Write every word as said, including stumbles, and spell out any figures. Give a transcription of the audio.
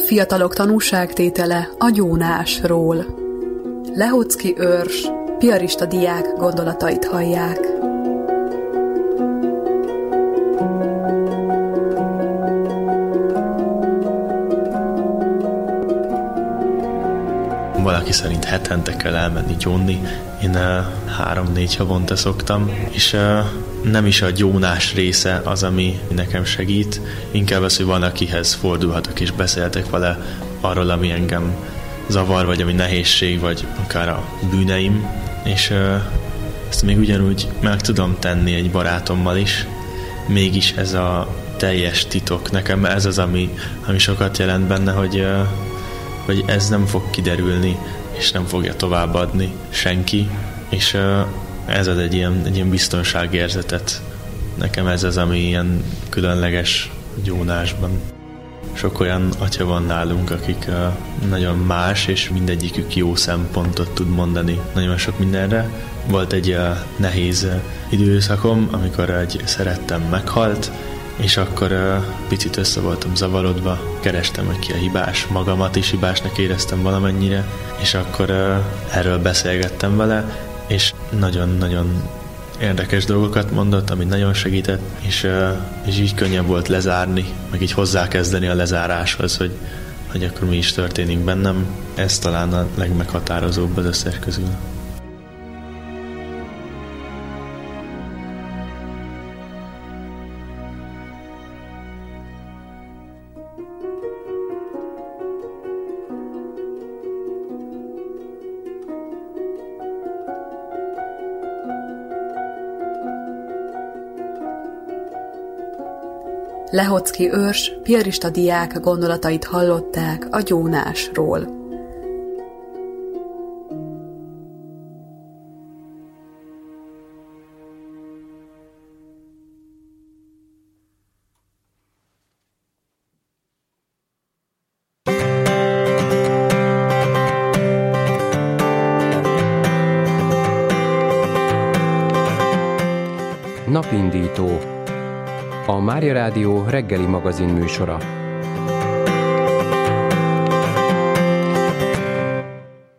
Fiatalok tanúságtétele a gyónásról. Lehocki őrs, piarista diák gondolatait hallják. Valaki szerint hetente kell elmenni gyónni, én uh, három-négy havonta szoktam, és uh, nem is a gyónás része az, ami nekem segít, inkább az, hogy van, akihez fordulhatok és beszéltek vele arról, ami engem zavar, vagy ami nehézség, vagy akár a bűneim, és uh, ezt még ugyanúgy meg tudom tenni egy barátommal is, mégis ez a teljes titok, nekem ez az, ami, ami sokat jelent benne, hogy uh, hogy ez nem fog kiderülni, és nem fogja továbbadni senki, és ez ad egy ilyen, egy ilyen biztonságérzetet. Nekem ez az, ami ilyen különleges gyónásban. Sok olyan atya van nálunk, akik nagyon más, és mindegyikük jó szempontot tud mondani nagyon sok mindenre. Volt egy nehéz időszakom, amikor egy szerettem meghalt, és akkor uh, picit össze voltam zavarodva, kerestem, hogy ki a hibás, magamat is hibásnak éreztem valamennyire, és akkor uh, erről beszélgettem vele, és nagyon-nagyon érdekes dolgokat mondott, ami nagyon segített, és, uh, és így könnyebb volt lezárni, meg így hozzákezdeni a lezáráshoz, hogy, hogy akkor mi is történik bennem. Ez talán a legmeghatározóbb az összes közül. Lehocki őrs, piarista diák gondolatait hallották a gyónásról. Napindító. A Mária Rádió reggeli magazin műsora.